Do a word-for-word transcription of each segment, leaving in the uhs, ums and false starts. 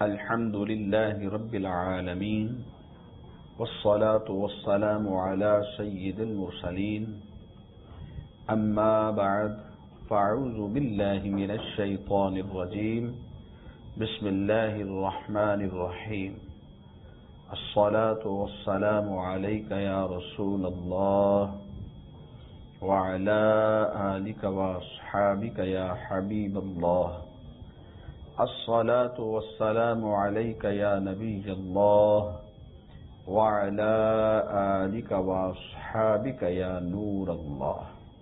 الحمد لله رب العالمين والصلاة والسلام على سيد المرسلين أما بعد فأعوذ بالله من الشيطان الرجيم بسم الله الرحمن الرحيم الصلاة والسلام عليك يا رسول الله وعلى آلك وأصحابك يا حبيب الله الصلاة والسلام عليك يا نبي الله وعلى آلك وأصحابك يا نور الله.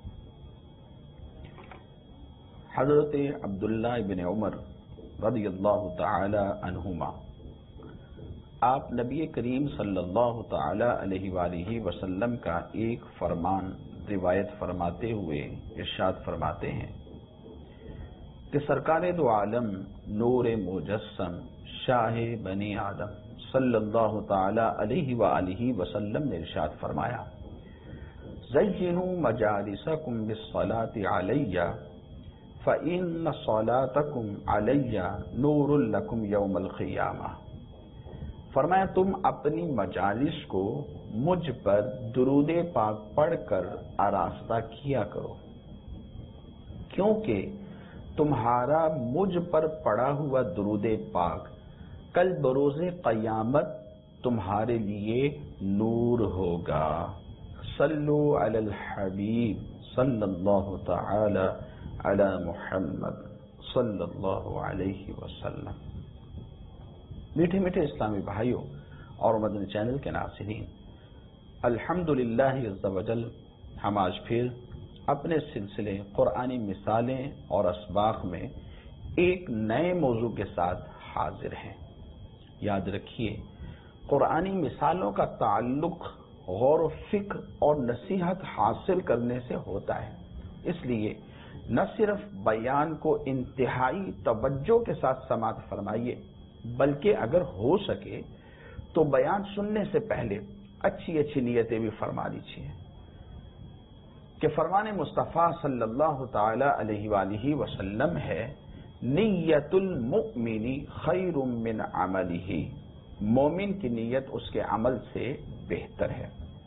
حضرت عبداللہ ابن عمر رضی اللہ تعالی عنہما آپ نبی کریم صلی اللہ تعالی علیہ وآلہ وسلم کا ایک فرمان روایت فرماتے ہوئے ارشاد فرماتے ہیں کہ سرکار دو عالم نور مجسم شاہ بنی آدم صلی اللہ تعالی علیہ وآلہ وسلم نے ارشاد فرمایا زینوا مجالسکم بالصلاة علی فإن صلاتکم علی نور لکم یوم القیامہ. فرمایا تم اپنی مجالس کو مجھ پر درود پاک پڑھ کر آراستہ کیا کرو، کیونکہ تمہارا مجھ پر پڑا ہوا درود پاک کل بروز قیامت تمہارے لیے نور ہوگا. صلو علی الحبیب صلی اللہ تعالی علی محمد صلی اللہ علیہ وسلم. میٹھے میٹھے اسلامی بھائیوں اور مدنی چینل کے ناظرین، الحمدللہ عز وجل ہم آج پھر اپنے سلسلے قرآنی مثالیں اور اسباق میں ایک نئے موضوع کے ساتھ حاضر ہیں. یاد رکھیے، قرآنی مثالوں کا تعلق غور و فکر اور نصیحت حاصل کرنے سے ہوتا ہے. اس لیے نہ صرف بیان کو انتہائی توجہ کے ساتھ سماعت فرمائیے، بلکہ اگر ہو سکے تو بیان سننے سے پہلے اچھی اچھی نیتیں بھی فرما لیجیے کہ فرمان مصطفیٰ صلی اللہ تعالی علیہ وآلہ وسلم ہے نیت المؤمن خیر من عملہ. مومن کی نیت اس کے عمل سے بہتر ہے.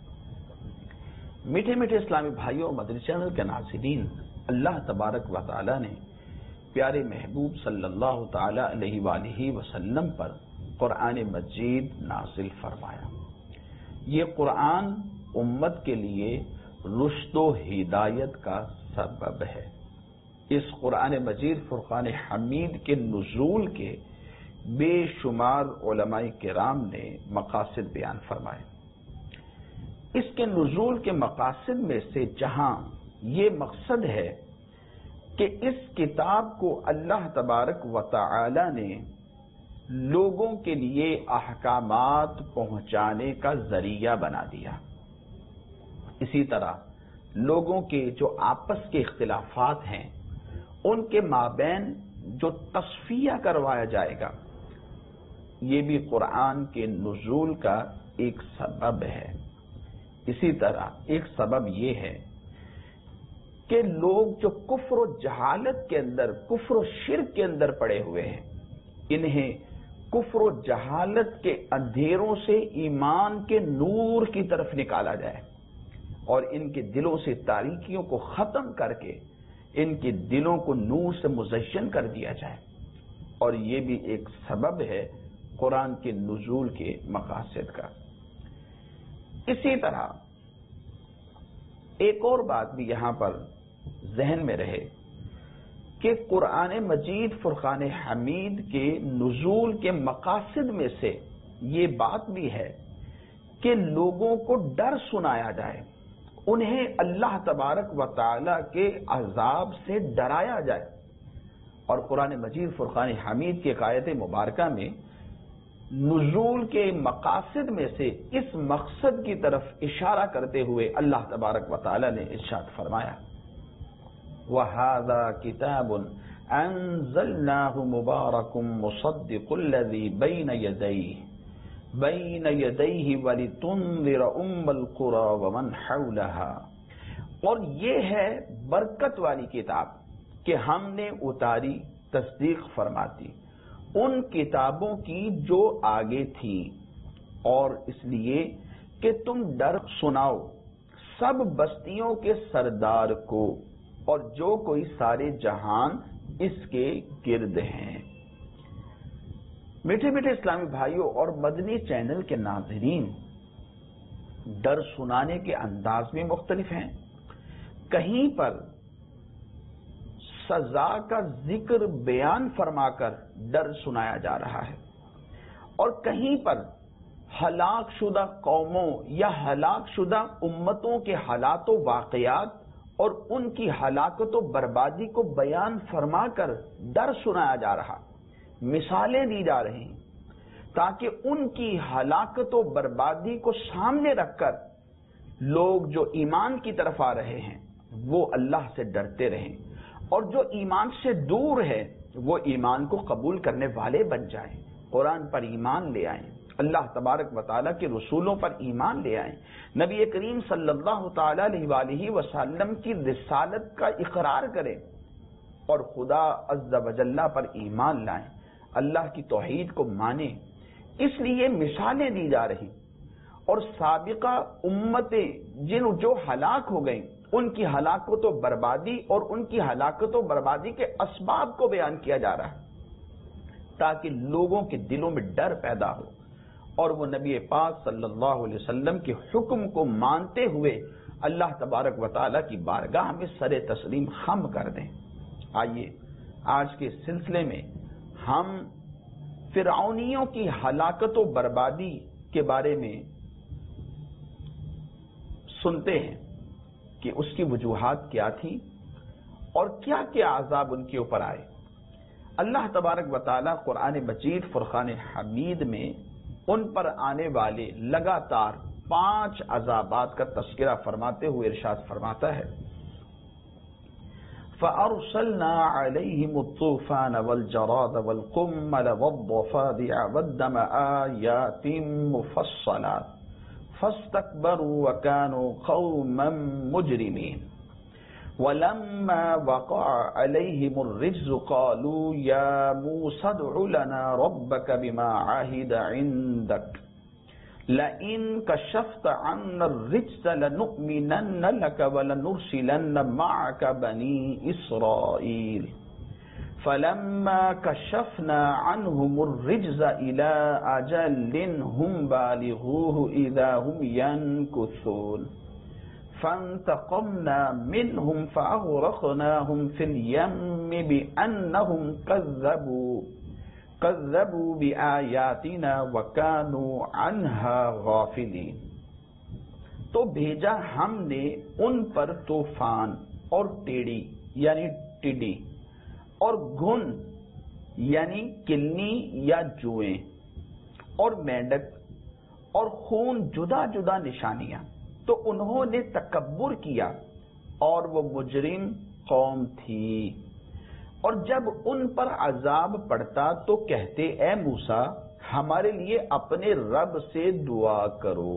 میٹھے میٹھے اسلامی بھائیوں اور مدنی چینل کے ناظرین، اللہ تبارک و تعالی نے پیارے محبوب صلی اللہ تعالی علیہ وآلہ وسلم پر قرآن مجید نازل فرمایا. یہ قرآن امت کے لیے رشد و ہدایت کا سبب ہے. اس قرآن مجید فرقان حمید کے نزول کے بے شمار علماء کرام نے مقاصد بیان فرمائے. اس کے نزول کے مقاصد میں سے جہاں یہ مقصد ہے کہ اس کتاب کو اللہ تبارک و تعالی نے لوگوں کے لیے احکامات پہنچانے کا ذریعہ بنا دیا، اسی طرح لوگوں کے جو آپس کے اختلافات ہیں ان کے مابین جو تصفیہ کروایا جائے گا، یہ بھی قرآن کے نزول کا ایک سبب ہے. اسی طرح ایک سبب یہ ہے کہ لوگ جو کفر و جہالت کے اندر، کفر و شرک کے اندر پڑے ہوئے ہیں، انہیں کفر و جہالت کے اندھیروں سے ایمان کے نور کی طرف نکالا جائے اور ان کے دلوں سے تاریکیوں کو ختم کر کے ان کے دلوں کو نور سے مزین کر دیا جائے. اور یہ بھی ایک سبب ہے قرآن کے نزول کے مقاصد کا. اسی طرح ایک اور بات بھی یہاں پر ذہن میں رہے کہ قرآن مجید فرقان حمید کے نزول کے مقاصد میں سے یہ بات بھی ہے کہ لوگوں کو ڈر سنایا جائے، انہیں اللہ تبارک و تعالی کے عذاب سے ڈرایا جائے. اور قرآن مجید فرقان حمید کی آیت مبارکہ میں نزول کے مقاصد میں سے اس مقصد کی طرف اشارہ کرتے ہوئے اللہ تبارک و تعالی نے ارشاد فرمایا وَهَذَا كِتَابٌ أَنزَلْنَاهُ مُبَارَكٌ مُصَدِّقُ الَّذِي بَيْنَ يَدَيْهِ بَيْنَ يَدَيْهِ وَلِتُنذِرَ أُمَّ الْقُرَى وَمَنْ حَوْلَهَا. اور یہ ہے برکت والی کتاب کہ ہم نے اتاری تصدیق فرماتی ان کتابوں کی جو آگے تھی، اور اس لیے کہ تم ڈر سناؤ سب بستیوں کے سردار کو اور جو کوئی سارے جہان اس کے گرد ہیں۔ میٹھے میٹھے اسلامی بھائیوں اور مدنی چینل کے ناظرین، ڈر سنانے کے انداز میں مختلف ہیں۔ کہیں پر سزا کا ذکر بیان فرما کر ڈر سنایا جا رہا ہے، اور کہیں پر ہلاک شدہ قوموں یا ہلاک شدہ امتوں کے حالات و واقعات اور ان کی ہلاکت و بربادی کو بیان فرما کر ڈر سنایا جا رہا، مثالیں دی جا رہی ہیں تاکہ ان کی ہلاکت و بربادی کو سامنے رکھ کر لوگ جو ایمان کی طرف آ رہے ہیں وہ اللہ سے ڈرتے رہیں، اور جو ایمان سے دور ہے وہ ایمان کو قبول کرنے والے بن جائیں، قرآن پر ایمان لے آئیں، اللہ تبارک و تعالیٰ کے رسولوں پر ایمان لے آئیں، نبی کریم صلی اللہ تعالی علیہ وآلہ وسلم کی رسالت کا اقرار کریں اور خدا عز و جل پر ایمان لائیں، اللہ کی توحید کو مانیں۔ اس لیے مثالیں دی جا رہی، اور سابقہ امتیں جن جو ہلاک ہو گئیں ان کی ہلاکت و بربادی اور ان کی ہلاکت و بربادی کے اسباب کو بیان کیا جا رہا ہے تاکہ لوگوں کے دلوں میں ڈر پیدا ہو اور وہ نبی پاک صلی اللہ علیہ وسلم کے حکم کو مانتے ہوئے اللہ تبارک و تعالیٰ کی بارگاہ میں سر تسلیم خم کر دیں۔ آئیے آج کے سلسلے میں ہم فرعونیوں کی ہلاکت و بربادی کے بارے میں سنتے ہیں کہ اس کی وجوہات کیا تھی اور کیا کیا عذاب ان کے اوپر آئے۔ اللہ تبارک و تعالیٰ قرآن مجید فرقان حمید میں ان پر آنے والے لگاتار پانچ عذابات کا تذکرہ فرماتے ہوئے ارشاد فرماتا ہے، فَأَرْسَلْنَا عَلَيْهِمُ الطُّوفَانَ وَالْجَرَادَ وَالْقُمَّلَ وَالضَّفَادِعَ وَالدَّمَ آيَاتٍ مُفَصَّلَاتٍ فَاسْتَكْبَرُوا وَكَانُوا قَوْمًا مُجْرِمِينَ وَلَمَّا وَقَعَ عَلَيْهِمُ الرِّجْزُ قَالُوا يَا مُوسَى ادْعُ لَنَا رَبَّكَ بِمَا عَهِدَ عِندَكَ لَئِن كَشَفْتَ عَنَّا الرِّجْزَ لَنُؤْمِنَنَّ لَكَ وَلَنُرْسِلَنَّ مَعَكَ بَنِي إِسْرَائِيلَ فَلَمَّا كَشَفْنَا عَنْهُمُ الرِّجْزَ إِلَى أَجَلٍ هُمْ بَالِغُوهُ إِذَا هُمْ يَنكُثُونَ فَانْتَقَمْنَا مِنْهُمْ فَأَغْرَقْنَاهُمْ فِي الْيَمِّ بِأَنَّهُمْ كَذَّبُوا كَذَّبُوا بِآيَاتِنَا وَكَانُوا عَنْهَا غَافِلِينَ۔ تو بھیجا ہم نے ان پر طوفان اور ٹیڑی یعنی ٹڈی اور گھن یعنی کلنی یا جوئیں اور مینڈک اور خون جدا جدا نشانیاں، تو انہوں نے تکبر کیا اور وہ مجرم قوم تھی، اور جب ان پر عذاب پڑتا تو کہتے اے موسیٰ ہمارے لیے اپنے رب سے دعا کرو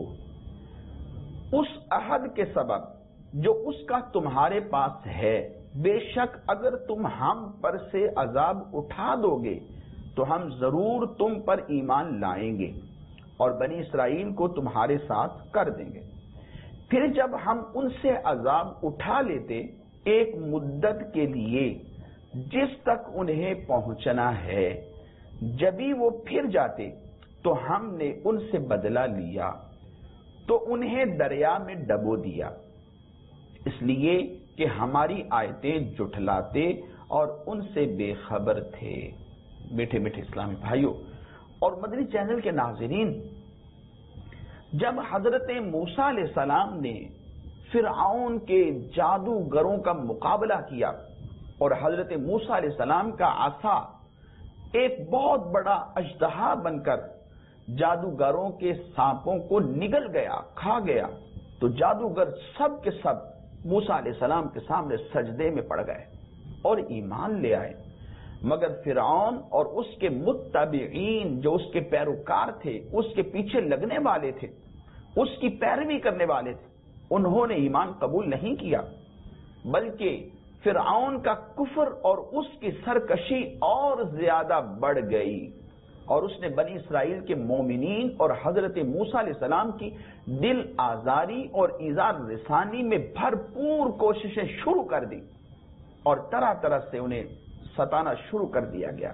اس عہد کے سبب جو اس کا تمہارے پاس ہے، بے شک اگر تم ہم پر سے عذاب اٹھا دو گے تو ہم ضرور تم پر ایمان لائیں گے اور بنی اسرائیل کو تمہارے ساتھ کر دیں گے۔ پھر جب ہم ان سے عذاب اٹھا لیتے ایک مدت کے لیے جس تک انہیں پہنچنا ہے، جبھی وہ پھر جاتے تو ہم نے ان سے بدلہ لیا تو انہیں دریا میں ڈبو دیا، اس لیے کہ ہماری آیتیں جھٹلاتے اور ان سے بے خبر تھے۔ میٹھے میٹھے اسلامی بھائیوں اور مدنی چینل کے ناظرین، جب حضرت موسیٰ علیہ السلام نے فرعون کے جادوگروں کا مقابلہ کیا اور حضرت موسیٰ علیہ السلام کا عصا ایک بہت بڑا اژدہا بن کر جادوگروں کے سانپوں کو نگل گیا، کھا گیا، تو جادوگر سب کے سب موسیٰ علیہ السلام کے سامنے سجدے میں پڑ گئے اور ایمان لے آئے، مگر فرعون اور اس کے متبعین جو اس کے پیروکار تھے، اس کے پیچھے لگنے والے تھے، اس کی پیروی کرنے والے تھے، انہوں نے ایمان قبول نہیں کیا، بلکہ فرعون کا کفر اور اس کی سرکشی اور زیادہ بڑھ گئی، اور اس نے بنی اسرائیل کے مومنین اور حضرت موسیٰ علیہ السلام کی دل آزاری اور ایذا رسانی میں بھرپور کوششیں شروع کر دی، اور طرح طرح سے انہیں ستانا شروع کر دیا گیا۔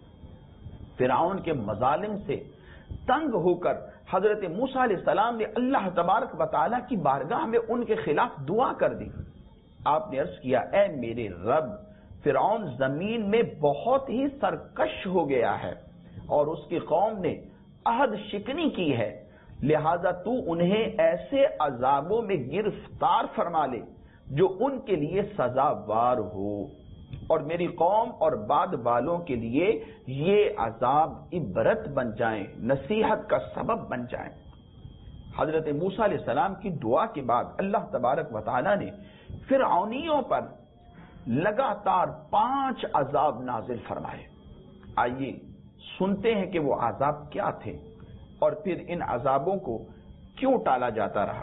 فرعون کے مظالم سے تنگ ہو کر حضرت موسیٰ علیہ السلام نے اللہ تبارک و تعالیٰ کی بارگاہ میں ان کے خلاف دعا کر دی۔ آپ نے عرض کیا، اے میرے رب، فرعون زمین میں بہت ہی سرکش ہو گیا ہے اور اس کی قوم نے عہد شکنی کی ہے، لہذا تو انہیں ایسے عذابوں میں گرفتار فرما لے جو ان کے لیے سزاوار ہو، اور میری قوم اور بعد والوں کے لیے یہ عذاب عبرت بن جائیں، نصیحت کا سبب بن جائیں۔ حضرت موسیٰ علیہ السلام کی دعا کے بعد اللہ تبارک و تعالی نے فرعونیوں پر لگاتار پانچ عذاب نازل فرمائے۔ آئیے سنتے ہیں کہ وہ عذاب کیا تھے اور پھر ان عذابوں کو کیوں ٹالا جاتا رہا۔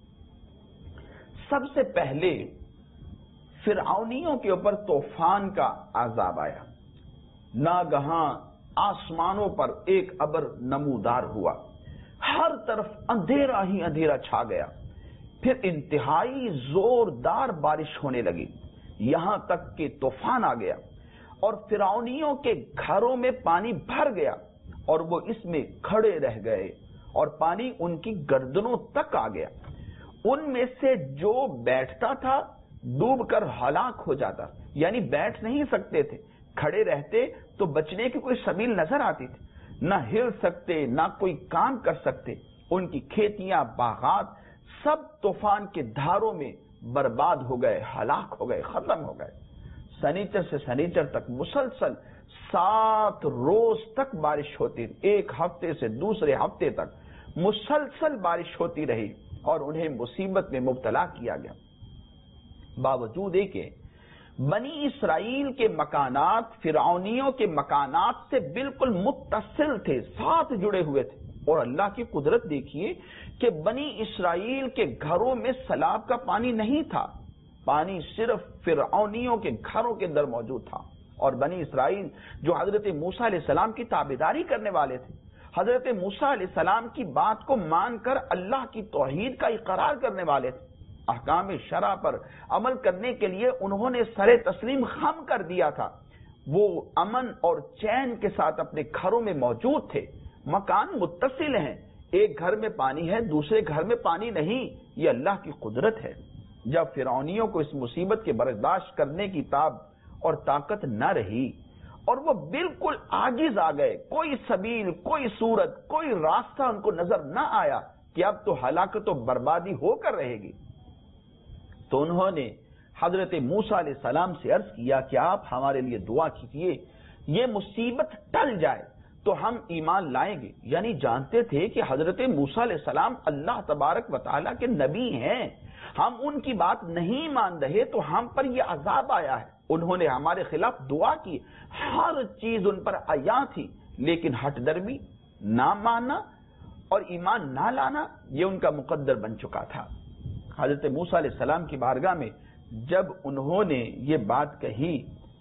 سب سے پہلے فرعونیوں کے اوپر طوفان کا عذاب آیا۔ ناگہاں آسمانوں پر ایک ابر نمودار ہوا، ہر طرف اندھیرا ہی اندھیرا چھا گیا، پھر انتہائی زوردار بارش ہونے لگی، یہاں تک کہ طوفان آ گیا اور فرعونیوں کے گھروں میں پانی بھر گیا اور وہ اس میں کھڑے رہ گئے اور پانی ان کی گردنوں تک آ گیا۔ ان میں سے جو بیٹھتا تھا ڈوب کر ہلاک ہو جاتا، یعنی بیٹھ نہیں سکتے تھے، کھڑے رہتے تو بچنے کی کوئی سبیل نظر آتی تھی، نہ ہل سکتے نہ کوئی کام کر سکتے۔ ان کی کھیتیاں، باغات سب طوفان کے دھاروں میں برباد ہو گئے، ہلاک ہو گئے، ختم ہو گئے۔ سنیچر سے سنیچر تک مسلسل سات روز تک بارش ہوتی، ایک ہفتے سے دوسرے ہفتے تک مسلسل بارش ہوتی رہی اور انہیں مصیبت میں مبتلا کیا گیا۔ باوجود ہے کہ بنی اسرائیل کے مکانات فرعونیوں کے مکانات سے بالکل متصل تھے، ساتھ جڑے ہوئے تھے، اور اللہ کی قدرت دیکھیے کہ بنی اسرائیل کے گھروں میں سیلاب کا پانی نہیں تھا، پانی صرف فرعونیوں کے گھروں کے اندر موجود تھا۔ اور بنی اسرائیل جو حضرت موسیٰ علیہ السلام کی تابعداری کرنے والے تھے، حضرت موسیٰ علیہ السلام کی بات کو مان کر اللہ کی توحید کا اقرار کرنے والے تھے، احکام شرع پر عمل کرنے کے لیے انہوں نے سر تسلیم خم کر دیا تھا، وہ امن اور چین کے ساتھ اپنے گھروں میں موجود تھے۔ مکان متصل ہیں، ایک گھر میں پانی ہے دوسرے گھر میں پانی نہیں، یہ اللہ کی قدرت ہے۔ جب فرعونیوں کو اس مصیبت کے برداشت کرنے کی تاب اور طاقت نہ رہی اور وہ بالکل عاجز آ گئے، کوئی سبیل، کوئی صورت، کوئی راستہ ان کو نظر نہ آیا کہ اب تو ہلاکت و بربادی ہو کر رہے گی، تو انہوں نے حضرت موسیٰ علیہ السلام سے عرض کیا کہ آپ ہمارے لیے دعا کیجیے، یہ مصیبت ٹل جائے تو ہم ایمان لائیں گے۔ یعنی جانتے تھے کہ حضرت موسیٰ علیہ السلام اللہ تبارک و تعالیٰ کے نبی ہیں، ہم ان کی بات نہیں مان رہے تو ہم پر یہ عذاب آیا ہے۔ انہوں نے ہمارے خلاف دعا کی، ہر چیز ان پر عیاں تھی، لیکن ہٹ درمی، نہ ماننا اور ایمان نہ لانا یہ ان کا مقدر بن چکا تھا۔ حضرت موسیٰ علیہ السلام کی بارگاہ میں جب انہوں نے یہ بات کہی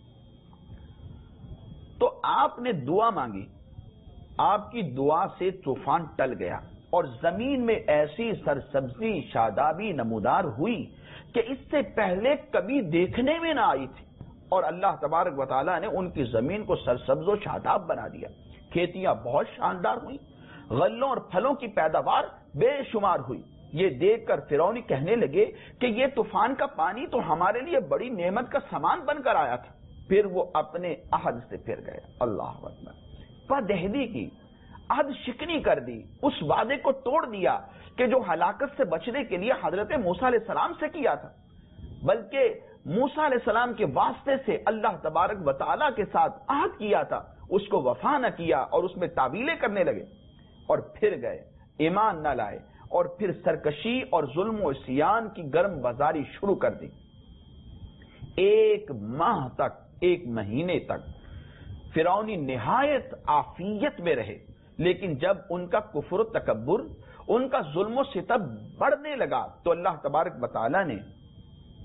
تو آپ نے دعا مانگی، آپ کی دعا سے طوفان ٹل گیا اور زمین میں ایسی سرسبزی شادابی نمودار ہوئی کہ اس سے پہلے کبھی دیکھنے میں نہ آئی تھی، اور اللہ تبارک و تعالیٰ نے ان کی زمین کو سرسبز و شاداب بنا دیا۔ کھیتیاں بہت شاندار ہوئی، غلوں اور پھلوں کی پیداوار بے شمار ہوئی۔ یہ دیکھ کر فرعونی کہنے لگے کہ یہ طوفان کا پانی تو ہمارے لیے بڑی نعمت کا سامان بن کر آیا تھا۔ پھر وہ اپنے عہد سے پھر گئے، اللہ اکبر، بدعہدی کی، عہد شکنی کر دی، اس وعدے کو توڑ دیا کہ جو ہلاکت سے بچنے کے لیے حضرت موسیٰ علیہ السلام سے کیا تھا، بلکہ موسیٰ علیہ السلام کے واسطے سے اللہ تبارک و تعالیٰ کے ساتھ عہد کیا تھا، اس کو وفا نہ کیا اور اس میں تعویلیں کرنے لگے اور پھر گئے، ایمان نہ لائے، اور پھر سرکشی اور ظلم و عصیان کی گرم بازاری شروع کر دی۔ ایک ماہ تک، ایک مہینے تک فرعونی نہایت عافیت میں رہے، لیکن جب ان کا کفر و تکبر، ان کا ظلم و ستم بڑھنے لگا تو اللہ تبارک و تعالی نے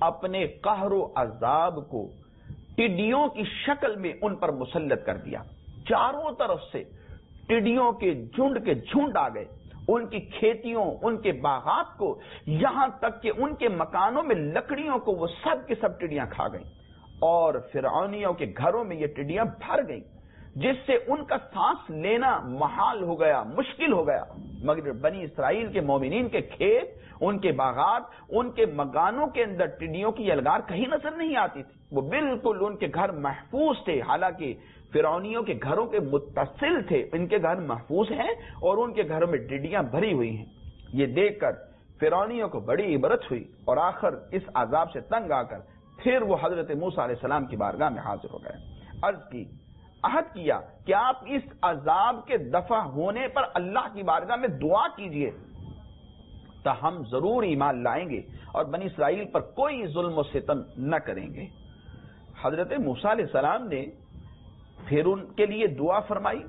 اپنے قہر و عذاب کو ٹڈیوں کی شکل میں ان پر مسلط کر دیا. چاروں طرف سے ٹڈیوں کے جھنڈ کے جھنڈ آ گئے. ان کی کھیتیوں، ان کے باغات کو، یہاں تک کہ ان کے مکانوں میں لکڑیوں کو وہ سب کی سب ٹڈیاں کھا گئیں. اور فرعونیوں کے گھروں میں یہ ٹڈیاں بھر گئیں، جس سے ان کا سانس لینا محال ہو گیا، مشکل ہو گیا. مگر بنی اسرائیل کے مومنین کے کھیت، ان کے باغات، ان کے مکانوں کے اندر ٹڈیوں کی یلغار کہیں نظر نہیں آتی تھی. وہ بالکل ان کے گھر محفوظ تھے. حالانکہ فرعونیوں کے گھروں کے متصل تھے، ان کے گھر محفوظ ہیں اور ان کے گھروں میں ٹڈیاں بھری ہوئی ہیں. یہ دیکھ کر فرعونیوں کو بڑی عبرت ہوئی اور آخر اس عذاب سے تنگ آ کر پھر وہ حضرت موسیٰ علیہ السلام کی بارگاہ میں حاضر ہو گئے. عرض کی، عہد کیا کہ آپ اس عذاب کے دفع ہونے پر اللہ کی بارگاہ میں دعا کیجئے تو ہم ضرور ایمان لائیں گے اور بنی اسرائیل پر کوئی ظلم و ستم نہ کریں گے. حضرت موسیٰ علیہ السلام نے پھر ان کے لیے دعا فرمائی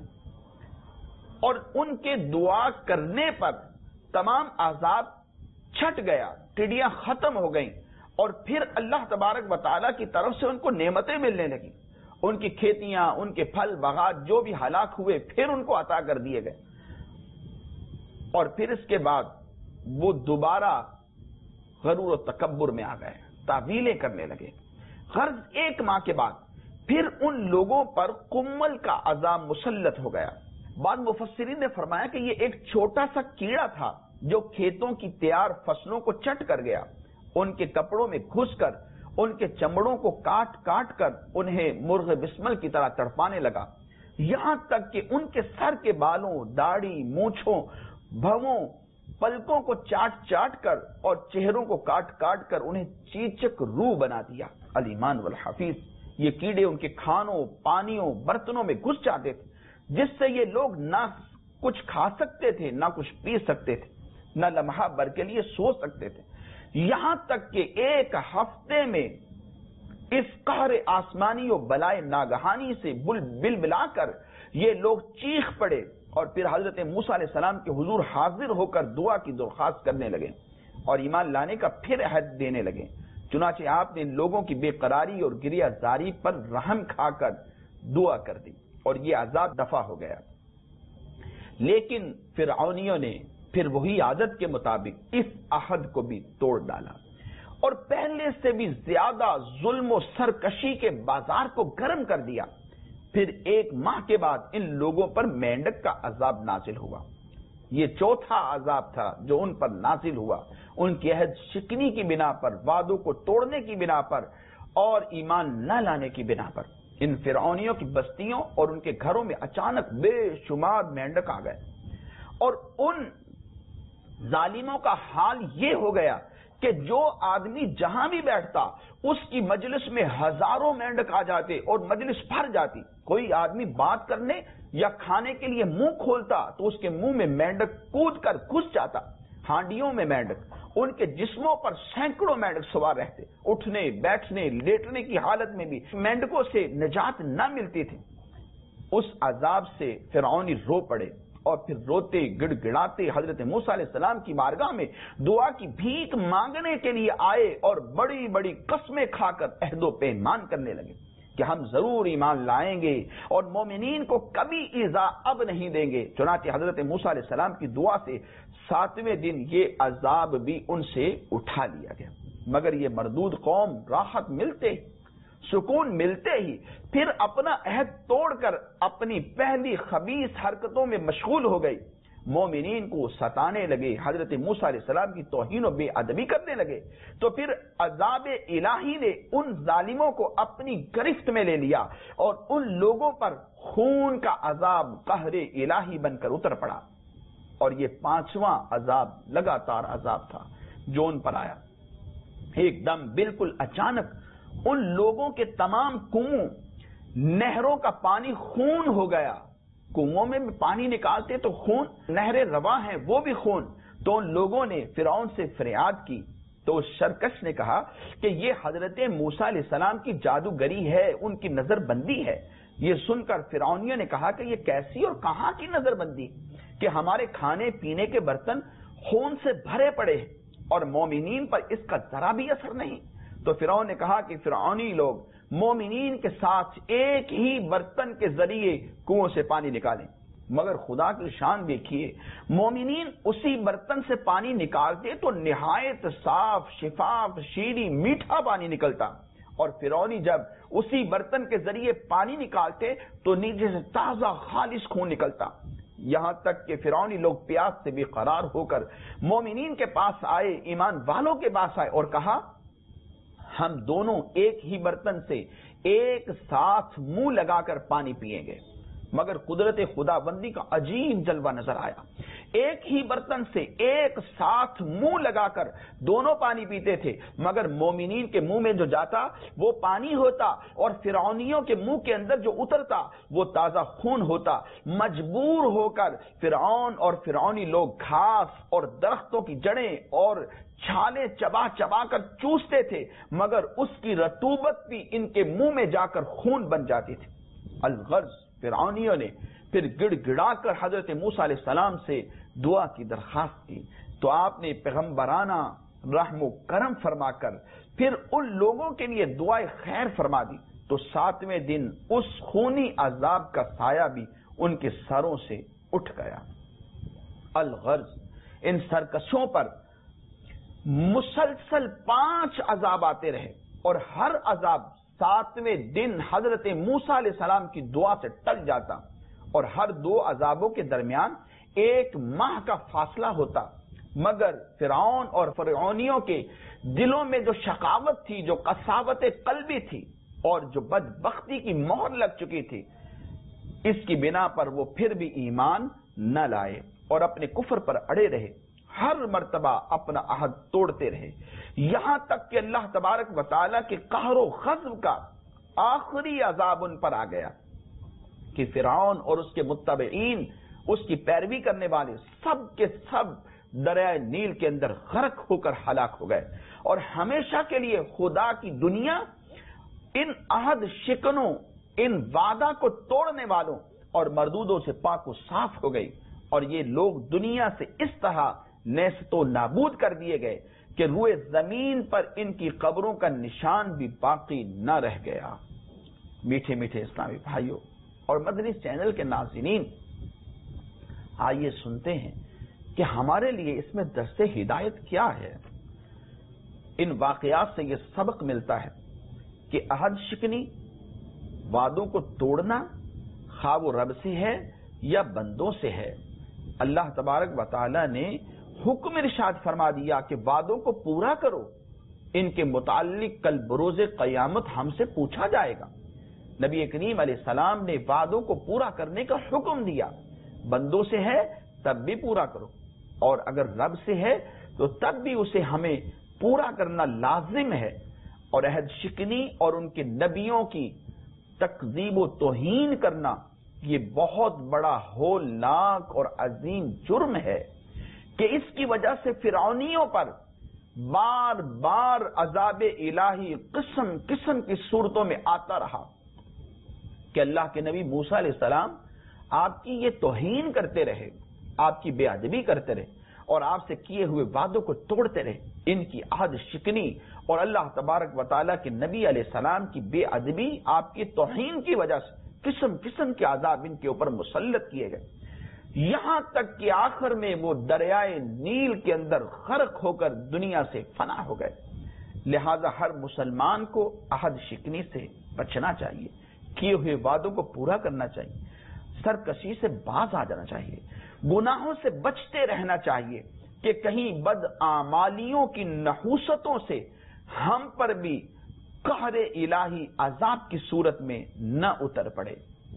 اور ان کے دعا کرنے پر تمام عذاب چھٹ گیا، ٹڈیاں ختم ہو گئیں اور پھر اللہ تبارک و تعالیٰ کی طرف سے ان کو نعمتیں ملنے لگیں. ان کی کھیتیاں، ان کے پھل باغات جو بھی ہلاک ہوئے پھر ان کو عطا کر دیے گئے. اور پھر اس کے بعد وہ دوبارہ غرور و تکبر میں آ گئے، تعویلیں کرنے لگے. غرض ایک ماہ کے بعد پھر ان لوگوں پر قمل کا عذاب مسلط ہو گیا. بعض مفسرین نے فرمایا کہ یہ ایک چھوٹا سا کیڑا تھا جو کھیتوں کی تیار فصلوں کو چٹ کر گیا. ان کے کپڑوں میں گھس کر ان کے چمڑوں کو کاٹ کاٹ کر انہیں مرغ بسمل کی طرح تڑپانے لگا، یہاں تک کہ ان کے سر کے بالوں، داڑھی، مونچھوں، بھووں، پلکوں کو چاٹ چاٹ کر اور چہروں کو کاٹ کاٹ کر انہیں چیچک روح بنا دیا. الایمان والحفیظ. یہ کیڑے ان کے کھانوں، پانیوں، برتنوں میں گھس جاتے تھے، جس سے یہ لوگ نہ کچھ کھا سکتے تھے، نہ کچھ پی سکتے تھے، نہ لمحہ بھر کے لیے سو سکتے تھے. یہاں تک کہ ایک ہفتے میں اس قہر آسمانی و بلائے ناگہانی سے بل بل بلا کر یہ لوگ چیخ پڑے اور پھر حضرت موسیٰ علیہ السلام کے حضور حاضر ہو کر دعا کی درخواست کرنے لگے اور ایمان لانے کا پھر عہد دینے لگے. چنانچہ آپ نے لوگوں کی بے قراری اور گریہ زاری پر رحم کھا کر دعا کر دی اور یہ عذاب دفع ہو گیا. لیکن فرعونیوں نے پھر وہی عادت کے مطابق اس عہد کو بھی توڑ ڈالا اور پہلے سے بھی زیادہ ظلم و سرکشی کے بازار کو گرم کر دیا. پھر ایک ماہ کے بعد ان لوگوں پر مینڈک کا عذاب نازل ہوا. یہ چوتھا عذاب تھا جو ان پر نازل ہوا، ان کی عہد شکنی کی بنا پر، وعدوں کو توڑنے کی بنا پر اور ایمان نہ لانے کی بنا پر. ان فرعونیوں کی بستیوں اور ان کے گھروں میں اچانک بے شمار مینڈک آ گئے اور ان ظالموں کا حال یہ ہو گیا کہ جو آدمی جہاں بھی بیٹھتا اس کی مجلس میں ہزاروں مینڈک آ جاتے اور مجلس بھر جاتی. کوئی آدمی بات کرنے یا کھانے کے لیے منہ کھولتا تو اس کے منہ میں مینڈک کود کر گھس جاتا. ہانڈیوں میں مینڈک، ان کے جسموں پر سینکڑوں مینڈک سوار رہتے. اٹھنے بیٹھنے لیٹنے کی حالت میں بھی مینڈکوں سے نجات نہ ملتی تھی. اس عذاب سے فرعونی رو پڑے اور پھر روتے گڑ گڑاتے حضرت موسیٰ علیہ السلام کی بارگاہ میں دعا کی بھیک مانگنے کے لیے آئے اور بڑی بڑی قسمیں کھا کر عہد و پیمان کرنے لگے کہ ہم ضرور ایمان لائیں گے اور مومنین کو کبھی ایذا اب نہیں دیں گے. چنانچہ حضرت موسیٰ علیہ السلام کی دعا سے ساتویں دن یہ عذاب بھی ان سے اٹھا لیا گیا. مگر یہ مردود قوم راحت ملتے سکون ملتے ہی پھر اپنا عہد توڑ کر اپنی پہلی خبیث حرکتوں میں مشغول ہو گئی. مومنین کو ستانے لگے، حضرت موسیٰ علیہ السلام کی توہین و بے ادبی کرنے لگے. تو پھر عذاب الہی نے ان ظالموں کو اپنی گرفت میں لے لیا اور ان لوگوں پر خون کا عذاب قہر الہی بن کر اتر پڑا. اور یہ پانچواں عذاب لگاتار عذاب تھا جو ان پر آیا. ایک دم بالکل اچانک ان لوگوں کے تمام کنووں، نہروں کا پانی خون ہو گیا. کنووں میں پانی نکالتے تو خون، نہریں رواں ہیں وہ بھی خون. تو ان لوگوں نے فرعون سے فریاد کی تو اس سرکش نے کہا کہ یہ حضرت موسیٰ علیہ السلام کی جادوگری ہے، ان کی نظر بندی ہے. یہ سن کر فرعونیوں نے کہا کہ یہ کیسی اور کہاں کی نظر بندی کہ ہمارے کھانے پینے کے برتن خون سے بھرے پڑے ہیں اور مومنین پر اس کا ذرا بھی اثر نہیں. تو فرعون نے کہا کہ فرعونی لوگ مومنین کے ساتھ ایک ہی برتن کے ذریعے کنویں سے پانی نکالیں، مگر خدا کی شان دیکھیے، مومنین اسی برتن سے پانی نکالتے تو نہایت صاف شفاف شیریں میٹھا پانی نکلتا، اور فرعونی جب اسی برتن کے ذریعے پانی نکالتے تو نیچے سے تازہ خالص خون نکلتا، یہاں تک کہ فرعونی لوگ پیاس سے بے قرار ہو کر مومنین کے پاس آئے، ایمان والوں کے پاس آئے اور کہا ہم دونوں ایک ہی برتن سے ایک ساتھ منہ لگا کر پانی پیئیں گے، مگر قدرت خدا بندی کا عجیب جلوہ نظر آیا، ایک ہی برتن سے ایک ساتھ منہ لگا کر دونوں پانی پیتے تھے، مگر مومنین کے منہ میں جو جاتا وہ پانی ہوتا اور فرعونیوں کے منہ کے اندر جو اترتا وہ تازہ خون ہوتا۔ مجبور ہو کر فرعون اور فرعونی لوگ گھاس اور درختوں کی جڑیں اور چھالے چبا چبا کر چوستے تھے، مگر اس کی رطوبت بھی ان کے منہ میں جا کر خون بن جاتی تھی۔ الغرض فرعونیوں نے پھر گڑ گڑا کر حضرت موسیٰ علیہ السلام سے دعا کی درخواست کی، تو آپ نے پیغمبرانہ رحم و کرم فرما کر پھر ان لوگوں کے لیے دعائے خیر فرما دی، تو ساتویں دن اس خونی عذاب کا سایہ بھی ان کے سروں سے اٹھ گیا۔ الغرض ان سرکشوں پر مسلسل پانچ عذاب آتے رہے، اور ہر عذاب ساتویں دن حضرت موسیٰ علیہ السلام کی دعا سے ٹل جاتا، اور ہر دو عذابوں کے درمیان ایک ماہ کا فاصلہ ہوتا، مگر فرعون اور فرعونیوں کے دلوں میں جو شقاوت تھی، جو قساوت قلبی تھی اور جو بدبختی کی مہر لگ چکی تھی، اس کی بنا پر وہ پھر بھی ایمان نہ لائے اور اپنے کفر پر اڑے رہے، ہر مرتبہ اپنا عہد توڑتے رہے، یہاں تک کہ اللہ تبارک و تعالیٰ کے قہر و غضب کا آخری عذاب ان پر آ گیا کہ فرعون اور اس کے متبعین، اس کی پیروی کرنے والے سب کے سب دریائے نیل کے اندر غرق ہو کر ہلاک ہو گئے، اور ہمیشہ کے لیے خدا کی دنیا ان عہد شکنوں، ان وعدہ کو توڑنے والوں اور مردودوں سے پاک و صاف ہو گئی، اور یہ لوگ دنیا سے اس طرح نیست و نابود کر دیے گئے کہ روئے زمین پر ان کی قبروں کا نشان بھی باقی نہ رہ گیا۔ میٹھے میٹھے اسلامی بھائیوں اور مدنی چینل کے ناظرین، آئیے سنتے ہیں کہ ہمارے لیے اس میں درس ہدایت کیا ہے۔ ان واقعات سے یہ سبق ملتا ہے کہ عہد شکنی، وعدوں کو توڑنا، خواہ وہ رب سے ہے یا بندوں سے ہے، اللہ تبارک و تعالی نے حکم ارشاد فرما دیا کہ وعدوں کو پورا کرو، ان کے متعلق کل بروز قیامت ہم سے پوچھا جائے گا۔ نبی کریم علیہ السلام نے وعدوں کو پورا کرنے کا حکم دیا، بندوں سے ہے تب بھی پورا کرو، اور اگر رب سے ہے تو تب بھی اسے ہمیں پورا کرنا لازم ہے، اور عہد شکنی اور ان کے نبیوں کی تکذیب و توہین کرنا یہ بہت بڑا ہولناک اور عظیم جرم ہے کہ اس کی وجہ سے فرعونیوں پر بار بار عذاب الہی قسم قسم کی صورتوں میں آتا رہا کہ اللہ کے نبی موسیٰ علیہ السلام آپ کی یہ توہین کرتے رہے، آپ کی بے ادبی کرتے رہے اور آپ سے کیے ہوئے وعدوں کو توڑتے رہے۔ ان کی عہد شکنی اور اللہ تبارک و تعالیٰ کے نبی علیہ السلام کی بے ادبی، آپ کی توہین کی وجہ سے قسم قسم کے عذاب ان کے اوپر مسلط کیے گئے، یہاں تک کہ آخر میں وہ دریائے نیل کے اندر غرق ہو کر دنیا سے فنا ہو گئے۔ لہذا ہر مسلمان کو عہد شکنی سے بچنا چاہیے، کیے ہوئے وعدوں کو پورا کرنا چاہیے، سرکشی سے باز آ جانا چاہیے، گناہوں سے بچتے رہنا چاہیے کہ کہیں بد اعمالیوں کی نحوستوں سے ہم پر بھی قہر الہی عذاب کی صورت میں نہ اتر پڑے۔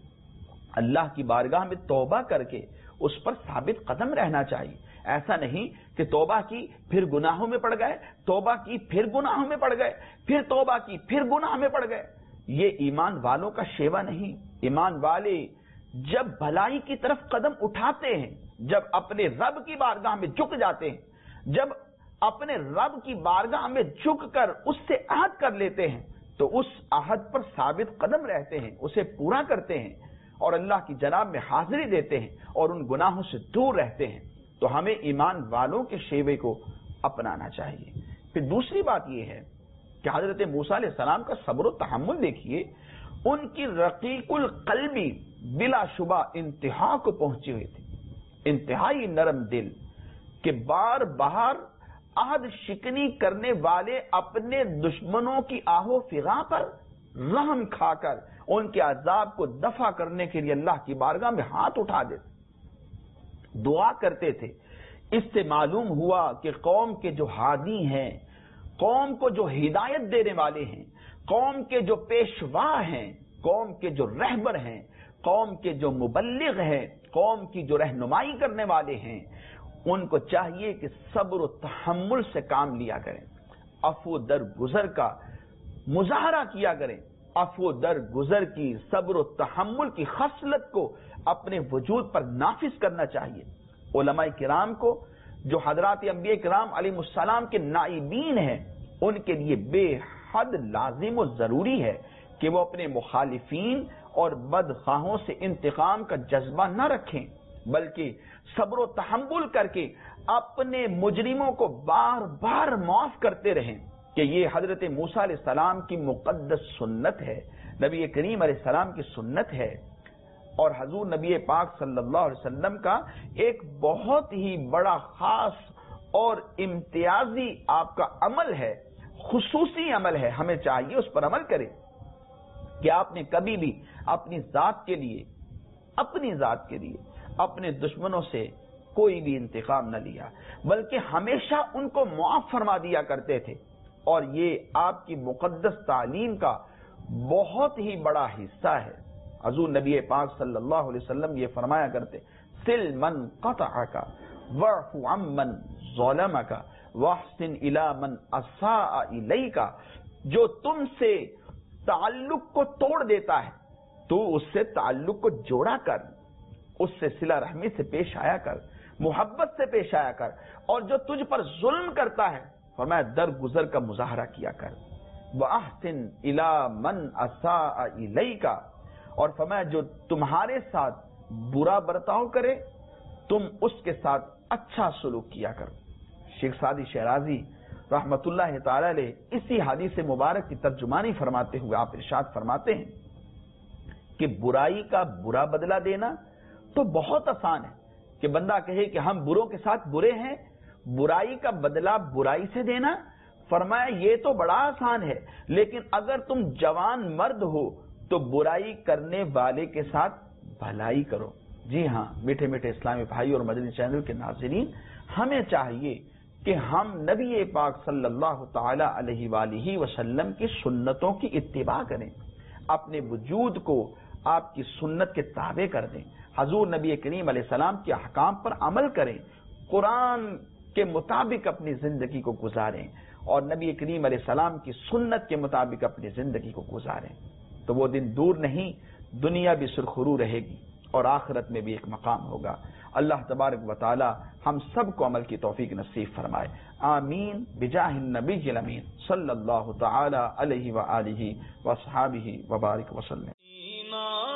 اللہ کی بارگاہ میں توبہ کر کے اس پر ثابت قدم رہنا چاہیے، ایسا نہیں کہ توبہ کی پھر گناہوں میں پڑ گئے، توبہ کی پھر گناہوں میں پڑ گئے، پھر توبہ کی پھر گناہ میں پڑ گئے۔ یہ ایمان والوں کا شیوا نہیں۔ ایمان والے جب بھلائی کی طرف قدم اٹھاتے ہیں، جب اپنے رب کی بارگاہ میں جھک جاتے ہیں، جب اپنے رب کی بارگاہ میں جھک کر اس سے عہد کر لیتے ہیں، تو اس عہد پر ثابت قدم رہتے ہیں، اسے پورا کرتے ہیں اور اللہ کی جناب میں حاضری دیتے ہیں اور ان گناہوں سے دور رہتے ہیں، تو ہمیں ایمان والوں کے شیوے کو اپنانا چاہیے۔ پھر دوسری بات یہ ہے کہ حضرت موسیٰ علیہ السلام کا صبر و تحمل دیکھیے، ان کی رقیق القلبی بلا شبہ انتہا کو پہنچی ہوئی تھی، انتہائی نرم دل، کہ بار بار عہد شکنی کرنے والے اپنے دشمنوں کی آہ و فغاں پر رحم کھا کر ان کے عذاب کو دفع کرنے کے لیے اللہ کی بارگاہ میں ہاتھ اٹھا دیتے، دعا کرتے تھے۔ اس سے معلوم ہوا کہ قوم کے جو ہادی ہیں، قوم کو جو ہدایت دینے والے ہیں، قوم کے جو پیشوا ہیں، قوم کے جو رہبر ہیں، قوم کے جو مبلغ ہیں، قوم کی جو رہنمائی کرنے والے ہیں، ان کو چاہیے کہ صبر و تحمل سے کام لیا کریں، عفو در گزر کا مظاہرہ کیا کریں، عفو در گزر کی، صبر و تحمل کی خصلت کو اپنے وجود پر نافذ کرنا چاہیے۔ علماء کرام کو جو حضرات انبیاء کرام علیہ السلام کے نائبین ہیں، ان کے لیے بے حد لازم و ضروری ہے کہ وہ اپنے مخالفین اور بدخواہوں سے انتقام کا جذبہ نہ رکھیں، بلکہ صبر و تحمل کر کے اپنے مجرموں کو بار بار معاف کرتے رہیں، کہ یہ حضرت موسیٰ علیہ السلام کی مقدس سنت ہے، نبی کریم علیہ السلام کی سنت ہے، اور حضور نبی پاک صلی اللہ علیہ وسلم کا ایک بہت ہی بڑا خاص اور امتیازی آپ کا عمل ہے، خصوصی عمل ہے، ہمیں چاہیے اس پر عمل کریں کہ آپ نے کبھی بھی اپنی ذات کے لیے اپنی ذات کے لیے اپنے دشمنوں سے کوئی بھی انتقام نہ لیا، بلکہ ہمیشہ ان کو معاف فرما دیا کرتے تھے، اور یہ آپ کی مقدس تعلیم کا بہت ہی بڑا حصہ ہے۔ حضور نبی پاک صلی اللہ علیہ وسلم یہ فرمایا کرتے، سل من قطعک واعف عمن ظلمک واحسن الی من اساء الیک، جو تم سے تعلق کو توڑ دیتا ہے تو اس سے تعلق کو جوڑا کر، اس سے صلہ رحمی سے پیش آیا کر، محبت سے پیش آیا کر، اور جو تجھ پر ظلم کرتا ہے فرمایا درگزر کا مظاہرہ کیا کر، وَأَحْسِنْ إِلَىٰ مَنْ أَسَاءَ إِلَيْكَ، اور فرمایا جو تمہارے ساتھ برا برتاؤ کرے تم اس کے ساتھ اچھا سلوک کیا کرو۔ شیخ سعدی شیرازی رحمت اللہ تعالی علیہ اسی حدیث مبارک کی ترجمانی فرماتے ہوئے آپ ارشاد فرماتے ہیں کہ برائی کا برا بدلہ دینا تو بہت آسان ہے، کہ بندہ کہے کہ ہم بروں کے ساتھ برے ہیں، برائی کا بدلہ برائی سے دینا، فرمایا یہ تو بڑا آسان ہے، لیکن اگر تم جوان مرد ہو تو برائی کرنے والے کے ساتھ بھلائی کرو۔ جی ہاں میٹھے میٹھے اسلامی بھائی اور مدنی چینل کے ناظرین، ہمیں چاہیے کہ ہم نبی پاک صلی اللہ تعالی علیہ وآلہ وسلم کی سنتوں کی اتباع کریں، اپنے وجود کو آپ کی سنت کے تابع کر دیں، حضور نبی کریم علیہ السلام کے احکام پر عمل کریں، قرآن کے مطابق اپنی زندگی کو گزاریں، اور نبی کریم علیہ السلام کی سنت کے مطابق اپنی زندگی کو گزاریں، تو وہ دن دور نہیں، دنیا بھی سرخرو رہے گی اور آخرت میں بھی ایک مقام ہوگا۔ اللہ تبارک و تعالی ہم سب کو عمل کی توفیق نصیب فرمائے، آمین بجاہ النبی الامین صلی اللہ تعالی علیہ وآلہ وصحابہ وبارک وسلم۔